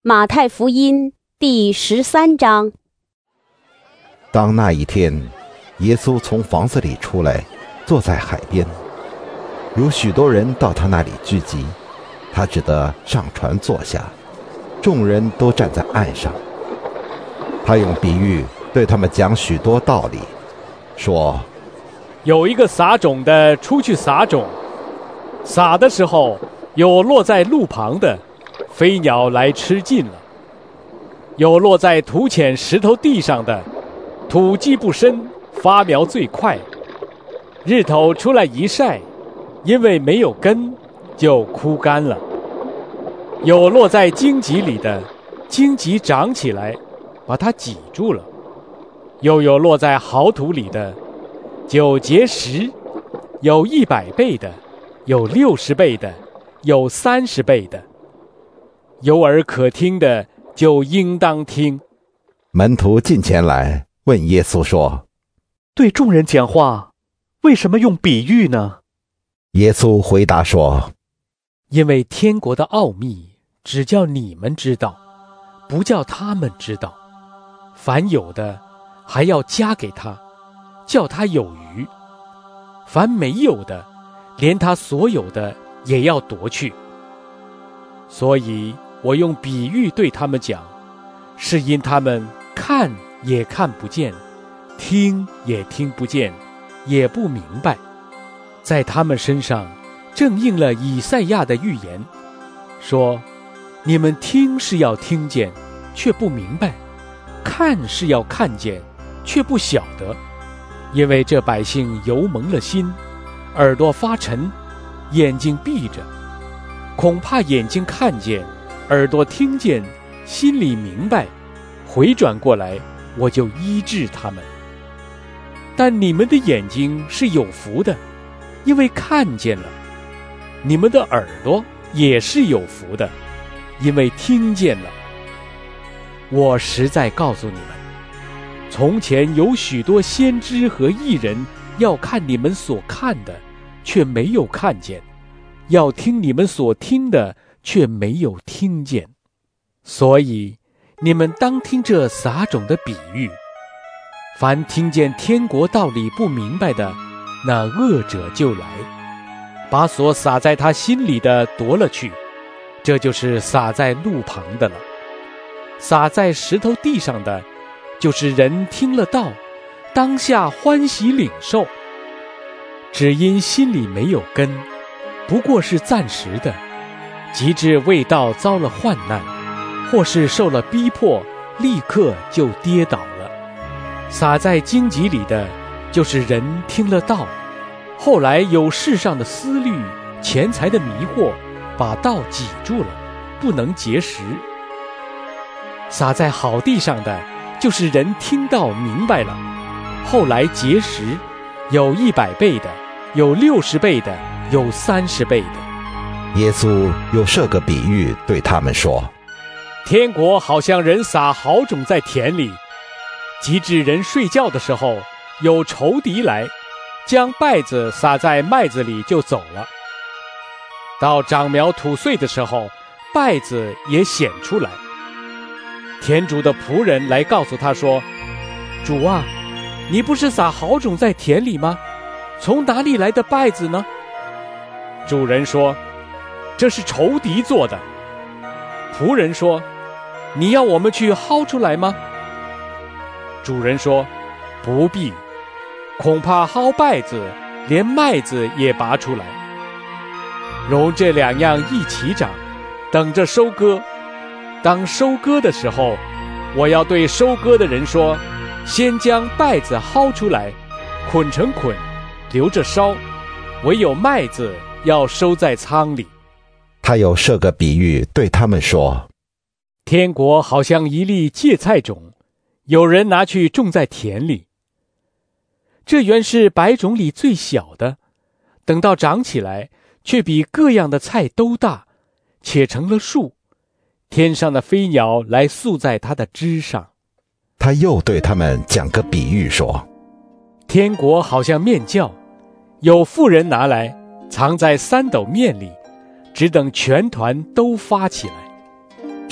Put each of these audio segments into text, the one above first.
马太福音第13章。 当那一天，耶稣从房子里出来，坐在海边，有许多人到他那里聚集，他只得上船坐下，众人都站在岸上。他用比喻对他们讲许多道理，说： 有一个撒种的出去撒种，撒的时候，有落在路旁的，飞鸟来吃尽了；有落在土浅石头地上的，土基不深，发苗最快，日头出来一晒，因为没有根，就枯干了；有落在荆棘里的，荆棘长起来，把它挤住了；又有落在好土里的，就结实，有100倍的，有60倍的，有30倍的。有耳可听的，就应当听。 门徒近前来问耶稣说： 对众人讲话，为什么用比喻呢？ 耶稣回答说： 因为天国的奥秘只叫你们知道，不叫他们知道。凡有的还要加给他，叫他有余；凡没有的，连他所有的也要夺去。所以我用比喻对他们讲，是因他们看也看不见，听也听不见，也不明白。在他们身上正应了以赛亚的预言，说：你们听是要听见，却不明白；看是要看见，却不晓得。因为这百姓油蒙了心，耳朵发沉，眼睛闭着，恐怕眼睛看见，耳朵听见，心里明白，回转过来，我就医治他们。但你们的眼睛是有福的，因为看见了；你们的耳朵也是有福的，因为听见了。我实在告诉你们，从前有许多先知和义人要看你们所看的，却没有看见；要听你们所听的，却没有听见。所以你们当听这撒种的比喻。凡听见天国道理不明白的，那恶者就来，把所撒在他心里的夺了去，这就是撒在路旁的了。撒在石头地上的，就是人听了道，当下欢喜领受，只因心里没有根，不过是暂时的，及至为道遭了患难，或是受了逼迫，立刻就跌倒了。撒在荆棘里的，就是人听了道，后来有世上的思虑、钱财的迷惑，把道挤住了，不能结实。撒在好地上的，就是人听到明白了，后来结实，有100倍的，有60倍的，有30倍的。 耶稣又设个比喻对他们说： 天国好像人撒好种在田里，及至人睡觉的时候，有仇敌来，将稗子撒在麦子里就走了。到长苗吐穗的时候，稗子也显出来。田主的仆人来告诉他说：主啊，你不是撒好种在田里吗？从哪里来的稗子呢？主人说：这是仇敌做的。仆人说：你要我们去薅出来吗？主人说：不必，恐怕薅稗子，连麦子也拔出来。容这2样一起长，等着收割。当收割的时候，我要对收割的人说：先将稗子薅出来，捆成捆，留着烧；唯有麦子要收在仓里。 他又设个比喻对他们说： 天国好像一粒芥菜种，有人拿去种在田里。这原是百种里最小的，等到长起来，却比各样的菜都大，且成了树，天上的飞鸟来宿在它的枝上。 他又对他们讲个比喻说： 天国好像面酵，有妇人拿来藏在3斗面里，只等全团都发起来。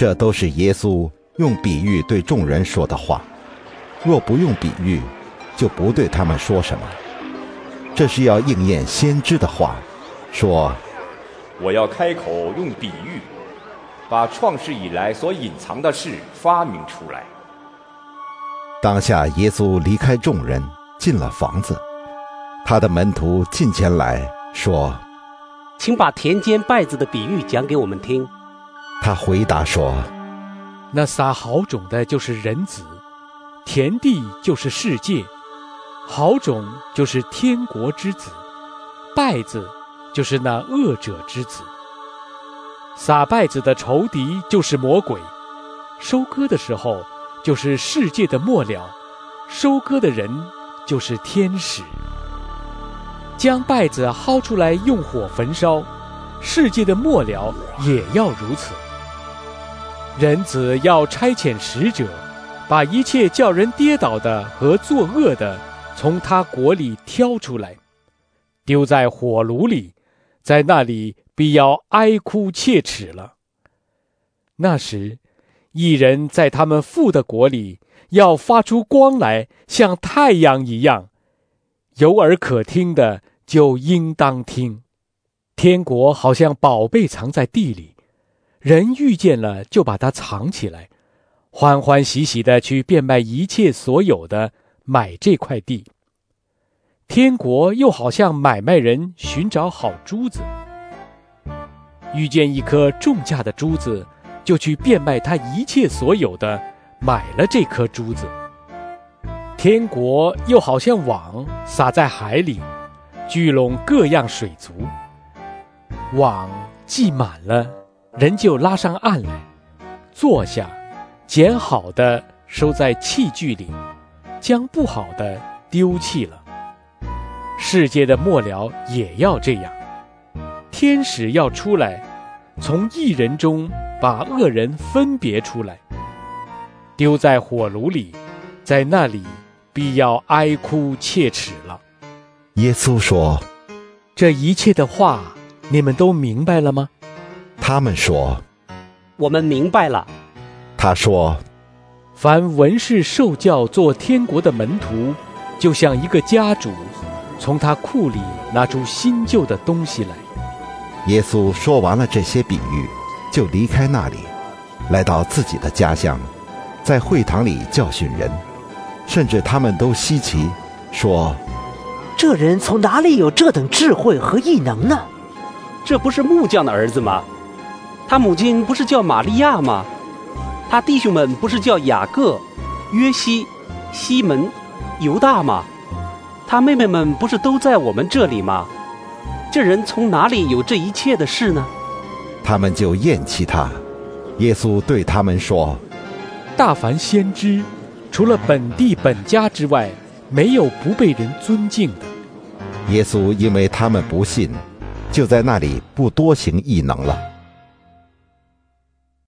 这都是耶稣用比喻对众人说的话，若不用比喻，就不对他们说什么。这是要应验先知的话，说： 我要开口用比喻，把创世以来所隐藏的事发明出来。 当下耶稣离开众人，进了房子。他的门徒近前来说： 请把田间稗子的比喻讲给我们听。 他回答说： 那撒好种的就是人子，田地就是世界，好种就是天国之子，稗子就是那恶者之子。撒稗子的仇敌就是魔鬼，收割的时候就是世界的末了，收割的人就是天使。将稗子薅出来用火焚烧，世界的末了也要如此。人子要差遣使者，把一切叫人跌倒的和作恶的从他国里挑出来，丢在火炉里，在那里必要哀哭切齿了。那时，义人在他们父的国里要发出光来，像太阳一样。有耳可听的就应当听。天国好像宝贝藏在地里，人遇见了就把它藏起来，欢欢喜喜地去变卖一切所有的，买这块地。天国又好像买卖人寻找好珠子，遇见一颗重价的珠子，就去变卖他一切所有的，买了这颗珠子。天国又好像网撒在海里，聚拢各样水族。网系满了，人就拉上岸来，坐下，捡好的收在器具里，将不好的丢弃了。世界的末了也要这样，天使要出来，从义人中把恶人分别出来，丢在火炉里，在那里必要哀哭切齿了。 耶稣说： 这一切的话你们都明白了吗？ 他们说： 我们明白了。 他说： 凡文士受教做天国的门徒，就像一个家主，从他库里拿出新旧的东西来。 耶稣说完了这些比喻，就离开那里，来到自己的家乡，在会堂里教训人，甚至他们都稀奇，说： 这人从哪里有这等智慧和异能呢？ 这不是木匠的儿子吗？他母亲不是叫玛利亚吗？他弟兄们不是叫雅各、约西、西门、犹大吗？他妹妹们不是都在我们这里吗？这人从哪里有这一切的事呢？ 他们就厌弃他。耶稣对他们说： 大凡先知，除了本地本家之外，没有不被人尊敬的。 耶稣因为他们不信，就在那里不多行异能了。